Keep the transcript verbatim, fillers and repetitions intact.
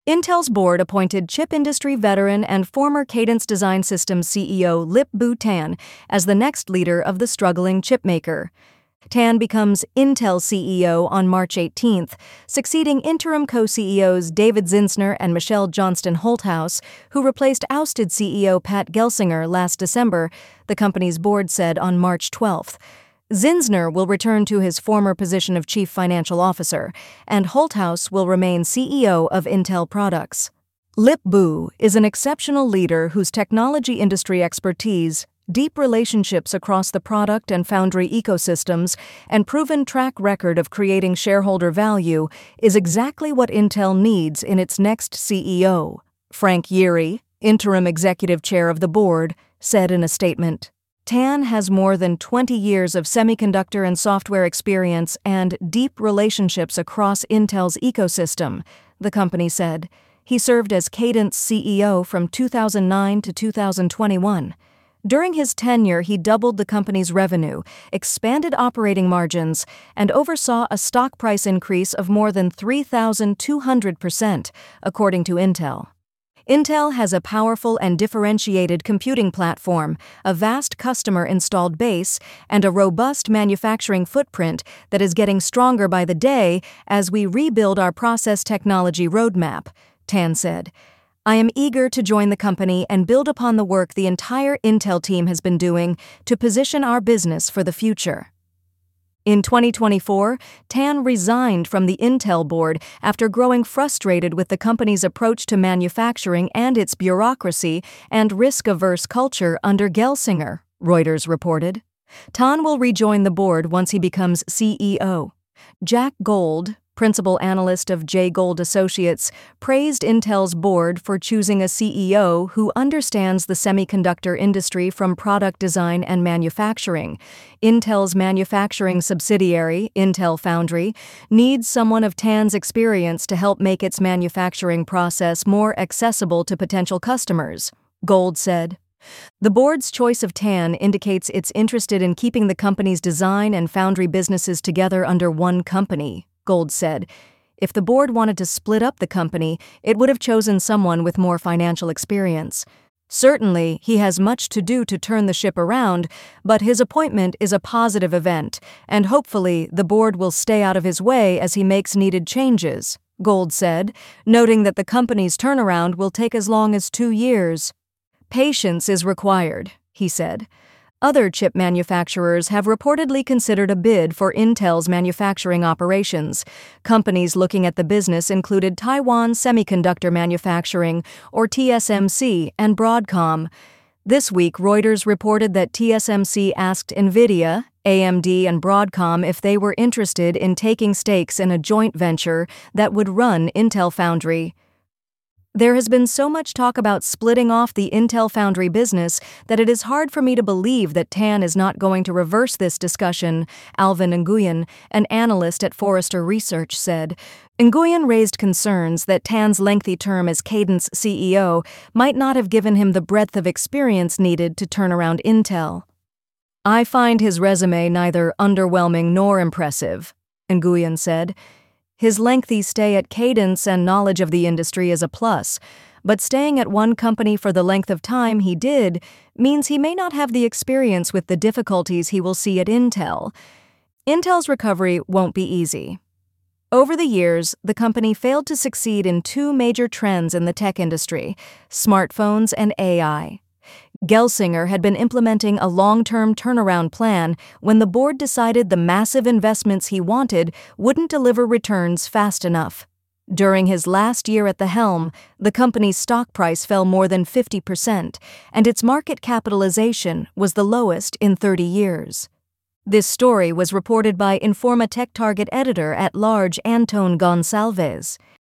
Intel's board appointed chip industry veteran and former Cadence Design Systems C E O Lip-Bu Tan as the next leader of the struggling chipmaker. Tan becomes Intel C E O on March eighteenth, succeeding interim co-C E Os David Zinsner and Michelle Johnston Holthaus, who replaced ousted C E O Pat Gelsinger last December, the company's board said on March twelfth. Zinsner will return to his former position of chief financial officer, and Holthaus will remain C E O of Intel Products. Lip-Bu is an exceptional leader whose technology industry expertise, deep relationships across the product and foundry ecosystems, and proven track record of creating shareholder value is exactly what Intel needs in its next C E O, Frank Yeary, interim executive chair of the board, said in a statement. Tan has more than twenty years of semiconductor and software experience and deep relationships across Intel's ecosystem, the company said. He served as Cadence C E O from two thousand nine to two thousand twenty-one. During his tenure, he doubled the company's revenue, expanded operating margins, and oversaw a stock price increase of more than three thousand two hundred percent, according to Intel. Intel has a powerful and differentiated computing platform, a vast customer installed base, and a robust manufacturing footprint that is getting stronger by the day as we rebuild our process technology roadmap, Tan said. I am eager to join the company and build upon the work the entire Intel team has been doing to position our business for the future. In twenty twenty-four, Tan resigned from the Intel board after growing frustrated with the company's approach to manufacturing and its bureaucracy and risk-averse culture under Gelsinger, Reuters reported. Tan will rejoin the board once he becomes C E O. Jack Gold, principal analyst of Jay Gold Associates, praised Intel's board for choosing a C E O who understands the semiconductor industry from product design and manufacturing. Intel's manufacturing subsidiary, Intel Foundry, needs someone of Tan's experience to help make its manufacturing process more accessible to potential customers, Gold said. The board's choice of Tan indicates it's interested in keeping the company's design and foundry businesses together under one company, Gold said. If the board wanted to split up the company, it would have chosen someone with more financial experience. Certainly, he has much to do to turn the ship around, but his appointment is a positive event, and hopefully the board will stay out of his way as he makes needed changes, Gold said, noting that the company's turnaround will take as long as two years. Patience is required, he said. Other chip manufacturers have reportedly considered a bid for Intel's manufacturing operations. Companies looking at the business included Taiwan Semiconductor Manufacturing, or T S M C, and Broadcom. This week, Reuters reported that T S M C asked NVIDIA, A M D, and Broadcom if they were interested in taking stakes in a joint venture that would run Intel Foundry. There has been so much talk about splitting off the Intel Foundry business that it is hard for me to believe that Tan is not going to reverse this discussion, Alvin Nguyen, an analyst at Forrester Research, said. Nguyen raised concerns that Tan's lengthy term as Cadence C E O might not have given him the breadth of experience needed to turn around Intel. I find his resume neither underwhelming nor impressive, Nguyen said. His lengthy stay at Cadence and knowledge of the industry is a plus, but staying at one company for the length of time he did means he may not have the experience with the difficulties he will see at Intel. Intel's recovery won't be easy. Over the years, the company failed to succeed in two major trends in the tech industry: smartphones and A I. Gelsinger had been implementing a long-term turnaround plan when the board decided the massive investments he wanted wouldn't deliver returns fast enough. During his last year at the helm, the company's stock price fell more than fifty percent, and its market capitalization was the lowest in thirty years. This story was reported by Informa TechTarget editor-at-large Antón Gonçalves.